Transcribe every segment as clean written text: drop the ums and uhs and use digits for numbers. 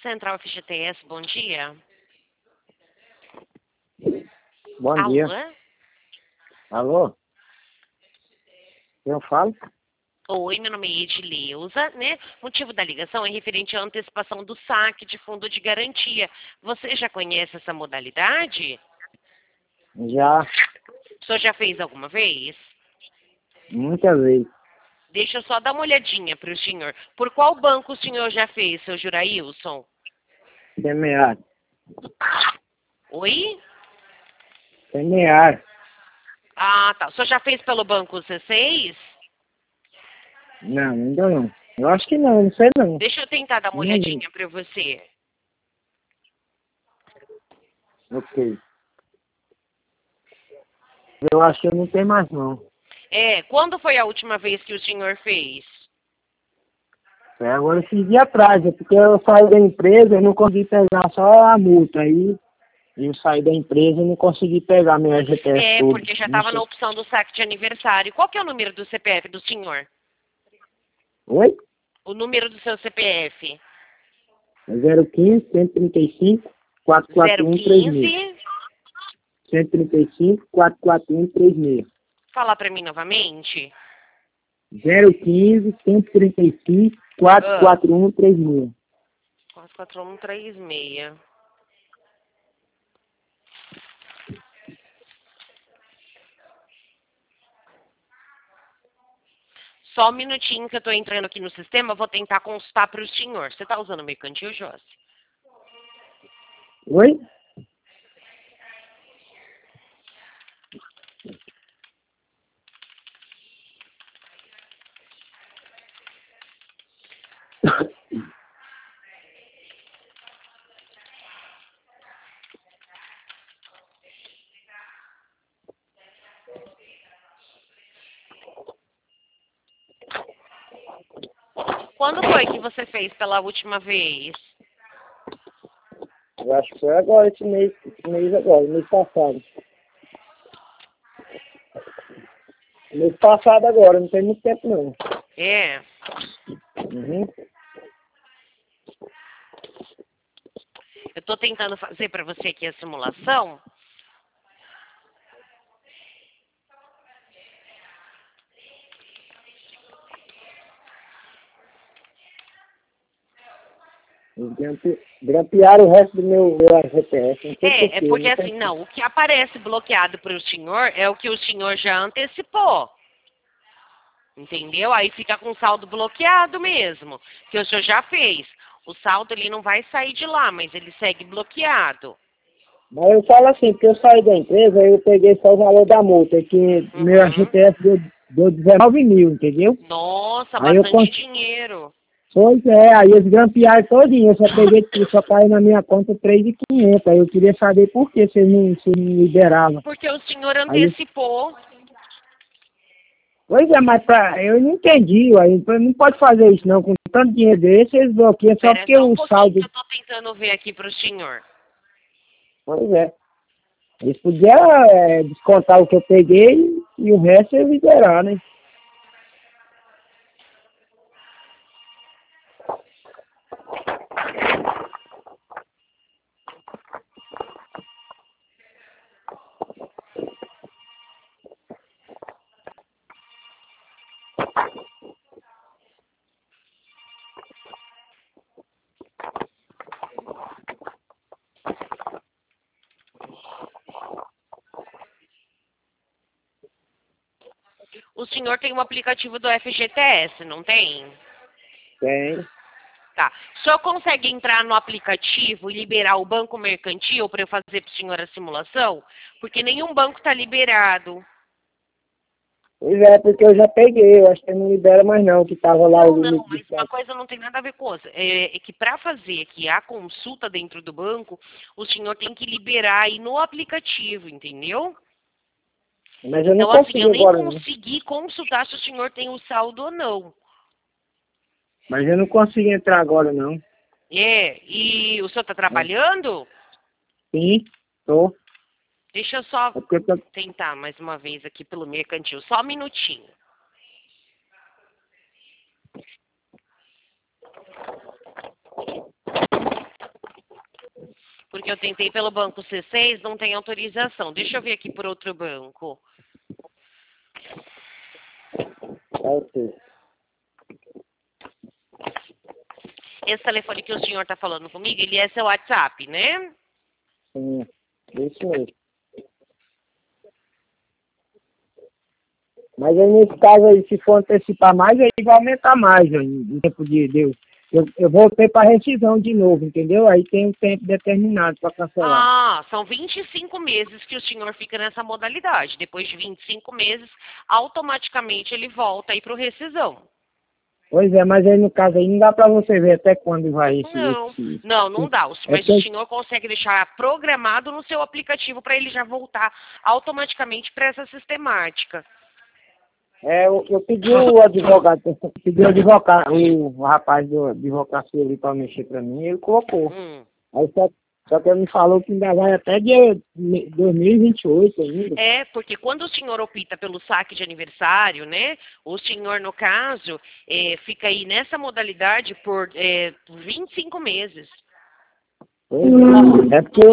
Central FGTS, bom dia. Bom Alô? dia. Alô? Eu falo? Oi, meu nome é Edileuza, né? O motivo da ligação é referente à antecipação do saque de fundo de garantia. Você já conhece essa modalidade? Já, O senhor já fez alguma vez? muitas vezes. Deixa eu só dar uma olhadinha para o senhor. Por qual banco o senhor já fez, seu Jurailson? Semear. Oi? Semear. Ah, tá. O senhor já fez pelo banco C6? Não, ainda não. Eu acho que não sei não. Deixa eu tentar dar uma Não vi. olhadinha para você. Ok. Eu acho que eu não tenho mais não. Quando foi a última vez que o senhor fez? É, agora esses dias atrás, é porque eu saí da empresa, eu não consegui pegar só a multa. Aí eu saí da empresa e não consegui pegar meu FGTS todo. Porque já Não estava sei. na opção do saque de aniversário. Qual que é o número do CPF do senhor? Oi? O número do seu CPF? 015 135 44136. 015. 135 44136. Fala para mim novamente. 015 135 44136. 44136. Só um minutinho que eu estou entrando aqui no sistema, vou tentar consultar para o senhor. Você está usando o mercantil, Josi? Oi? Quando foi que você fez pela última vez? Eu acho que foi agora, esse mês agora, mês passado. Mês passado agora, não tem muito tempo não. É. Uhum. Eu estou tentando fazer para você aqui a simulação. Eles grampearam o resto do meu FGTS, não sei porquê. Porque não assim, consigo. não, o que aparece bloqueado para o senhor é o que o senhor já antecipou. Entendeu? Aí fica com saldo bloqueado mesmo, que o senhor já fez. O saldo ele não vai sair de lá, mas ele segue bloqueado. Mas eu falo assim, porque eu saí da empresa, aí eu peguei só o valor da multa, que meu Uhum. FGTS deu 19 mil, entendeu? Nossa, Aí eu bastante dinheiro. Pois é, aí eles grampearam todinho, eu só peguei, só caiu na minha conta 3.500, aí eu queria saber por que vocês não liberavam. Porque o senhor Aí, antecipou. pois é, mas eu não entendi, aí não pode fazer isso não, com tanto dinheiro desse, eles bloqueiam só Espera porque só um o pouquinho saldo, que eu tô tentando ver aqui pro senhor. pois é, eles podiam descontar o que eu peguei e o resto eles liberaram, né? O senhor tem um aplicativo do FGTS, não tem? Tem. Tá. O senhor consegue entrar no aplicativo e liberar o banco mercantil para eu fazer para o senhor a simulação? Porque nenhum banco está liberado. Pois é, porque eu já peguei, eu acho que não libera mais não, que tava lá o Não, limite de mas uma coisa não tem nada a ver com outra. É que para fazer aqui a consulta dentro do banco, o senhor tem que liberar aí no aplicativo, entendeu? mas eu não Então, assim, eu consegui nem agora não. consegui consultar se o senhor tem o saldo ou não. Mas eu não consigo entrar agora não. E o senhor está É. trabalhando? Sim, tô. Deixa eu só É porque eu tô... tentar mais uma vez aqui pelo mercantil. Só um minutinho. Porque eu tentei pelo banco C6, não tem autorização. Deixa eu ver aqui por outro banco. Ok. Esse telefone que o senhor está falando comigo, ele é seu WhatsApp, né? Sim, isso mesmo. Mas aí nesse caso aí, se for antecipar mais, aí vai aumentar mais aí, o tempo de Deus. Eu voltei para rescisão de novo, entendeu? Aí tem um tempo determinado para cancelar. Ah, são 25 meses que o senhor fica nessa modalidade. Depois de 25 meses, automaticamente ele volta aí para o rescisão. Pois é, mas aí no caso aí não dá para você ver até quando vai Não dá. Mas o que, senhor consegue deixar programado no seu aplicativo para ele já voltar automaticamente para essa sistemática. eu pedi o advogado, o rapaz do advocacia ali para mexer para mim, ele colocou. Aí só que ele me falou que ainda vai até dia 2028 ainda. É, porque quando o senhor opta pelo saque de aniversário, né? O senhor, no caso, fica aí nessa modalidade por 25 meses. É porque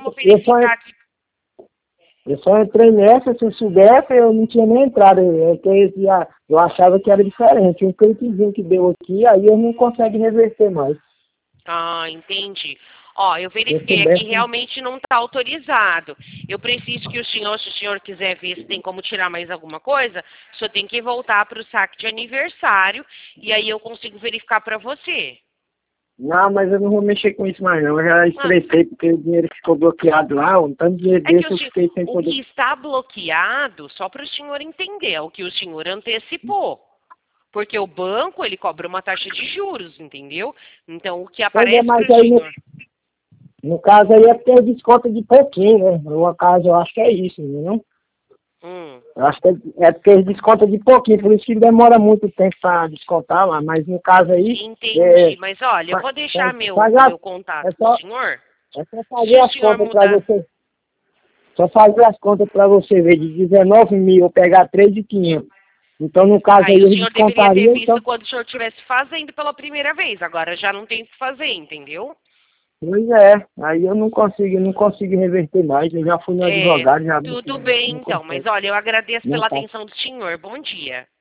eu só entrei nessa, se eu soubesse, eu não tinha nem entrado. Eu achava que era diferente. Um cliquezinho que deu aqui, aí eu não consigo reverter mais. Ah, entendi. Ó, eu verifiquei aqui, realmente não está autorizado. Eu preciso que se o senhor quiser ver se tem como tirar mais alguma coisa, o senhor tem que voltar para o saque de aniversário e aí eu consigo verificar para você. Não, mas eu não vou mexer com isso mais não. Eu já estressei porque o dinheiro ficou bloqueado lá. Um tanto de dinheiro desse eu fiquei sem poder. O que está bloqueado, só para o senhor entender, é o que o senhor antecipou. Porque o banco, ele cobra uma taxa de juros, entendeu? Então, o que aparece para o senhor... No caso aí é porque desconta de pouquinho, né? No caso eu acho que é isso, entendeu? Eu acho que é porque eles descontam de pouquinho, por isso que demora muito tempo para descontar lá, mas no caso aí... Entendi, mas olha, eu vou deixar meu contato com o senhor. É só fazer as contas para você... Só fazer as contas para você ver, de 19 mil eu pegar 3.500. Então, no caso aí, o senhor deveria ter visto então... quando o senhor estivesse fazendo pela primeira vez, agora já não tem o que fazer, entendeu? Pois é, aí eu não consigo reverter mais, eu já fui no advogado, já... Tudo bem, então, mas olha, eu agradeço pela atenção do senhor, bom dia.